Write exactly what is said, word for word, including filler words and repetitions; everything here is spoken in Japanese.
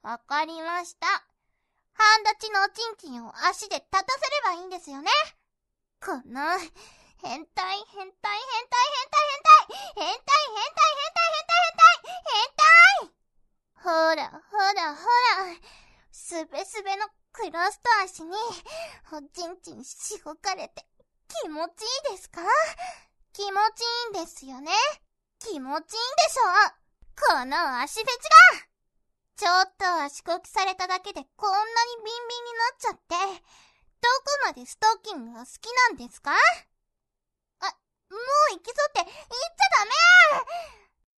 わかりました。半立ちのおちんちんを足で立たせればいいんですよね。この、変態、変態、変態、変態、変態、変態、変態、変態、変態、変態、変態、変態、ほら、ほら、ほら、すべすべのクロスト足に、おちんちんしごかれて、気持ちいいですか？気持ちいいんですよね。気持ちいいんでしょ？この足フェチが！ちょっと足こきされただけでこんなにビンビンになっちゃって、どこまでストッキングが好きなんですか？あ、もう行きそうって言っちゃダメ！